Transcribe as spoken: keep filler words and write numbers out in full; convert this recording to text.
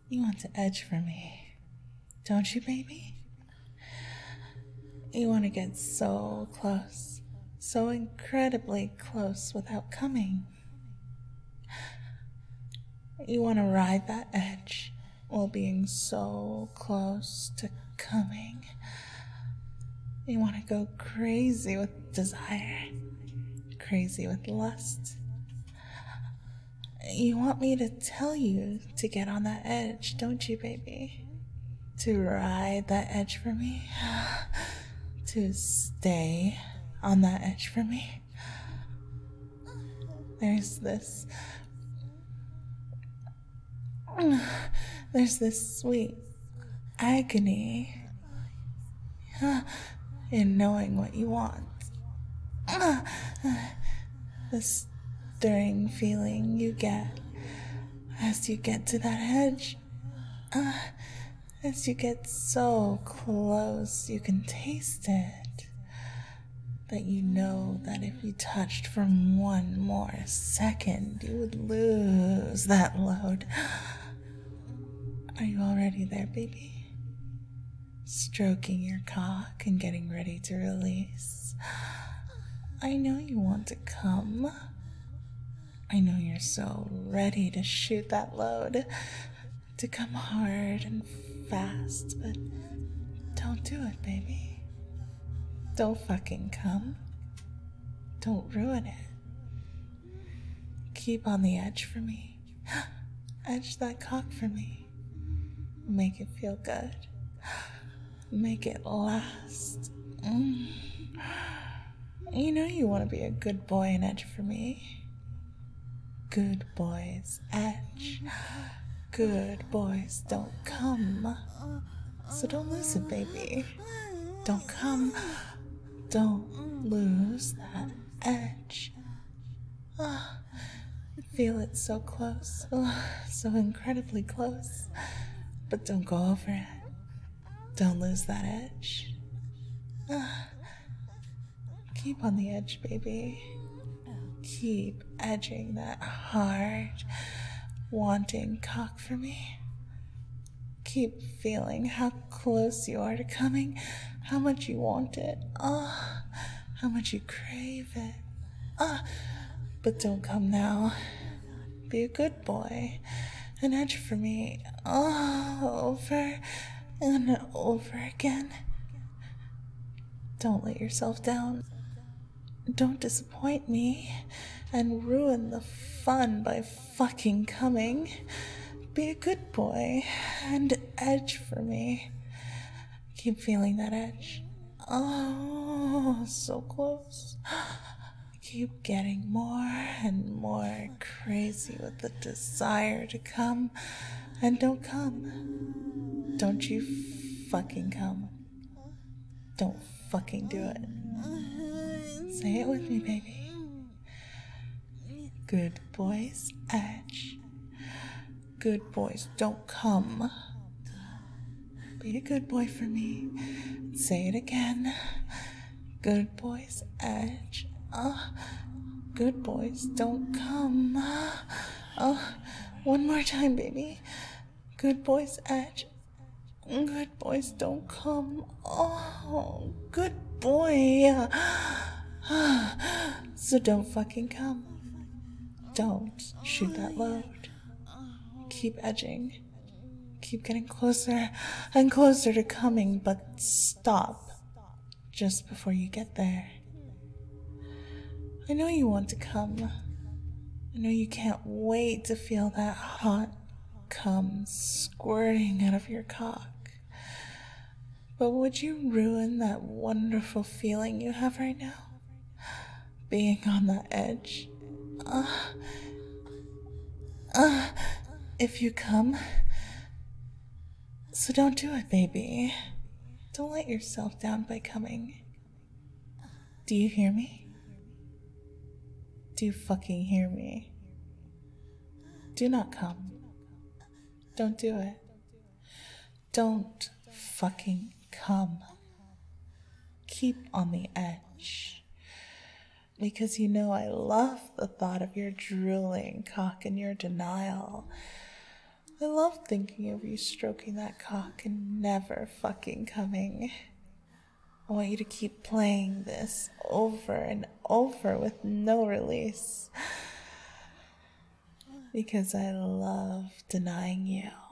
You want to edge for me, don't you, baby? You want to get so close, so incredibly close without coming. You want to ride that edge while being so close to coming. You want to go crazy with desire, crazy with lust. You want me to tell you to get on that edge, don't you, baby? To ride that edge for me? To stay on that edge for me? There's this... There's this sweet agony in knowing what you want. This stirring feeling you get as you get to that edge. As you get so close, you can taste it. That you know that if you touched for one more second, you would lose that load. Are you already there, baby? Stroking your cock and getting ready to release. I know you want to come. I know you're so ready to shoot that load, to come hard and fast, but don't do it, baby. Don't fucking come. Don't ruin it. Keep on the edge for me. Edge that cock for me. Make it feel good. Make it last. Mm. You know you want to be a good boy and edge for me. Good boys edge. Good boys don't come. So don't lose it, baby. Don't come. Don't lose that edge. Oh, feel it so close. Oh, so incredibly close. But don't go over it. Don't lose that edge. Ah, keep on the edge, baby. Keep edging that hard, wanting cock for me. Keep feeling how close you are to coming, how much you want it. Ah, how much you crave it. Ah, but don't come now. Be a good boy. An edge for me, oh, over and over again. Don't let yourself down. Don't disappoint me and ruin the fun by fucking coming. Be a good boy and edge for me. Keep feeling that edge. Oh, so close. Keep getting more and more crazy with the desire to come. And don't come. Don't you fucking come. Don't fucking do it. Say it with me, baby. Good boys edge. Good boys don't come. Be a good boy for me. Say it again. Good boys edge. Oh, good boys don't come. Oh, one more time, baby. Good boys edge. Good boys don't come. Oh, good boy. So don't fucking come. Don't shoot that load. Keep edging. Keep getting closer and closer to coming, but stop just before you get there. I know you want to come. I know you can't wait to feel that hot cum squirting out of your cock. But would you ruin that wonderful feeling you have right now? Being on the edge. Uh, uh, if you come. So don't do it, baby. Don't let yourself down by coming. Do you hear me? Do you fucking hear me? Do not come. Don't do it. Don't fucking come. Keep on the edge. Because you know I love the thought of your drooling cock and your denial. I love thinking of you stroking that cock and never fucking coming. I want you to keep playing this over and over with no release. Because I love denying you.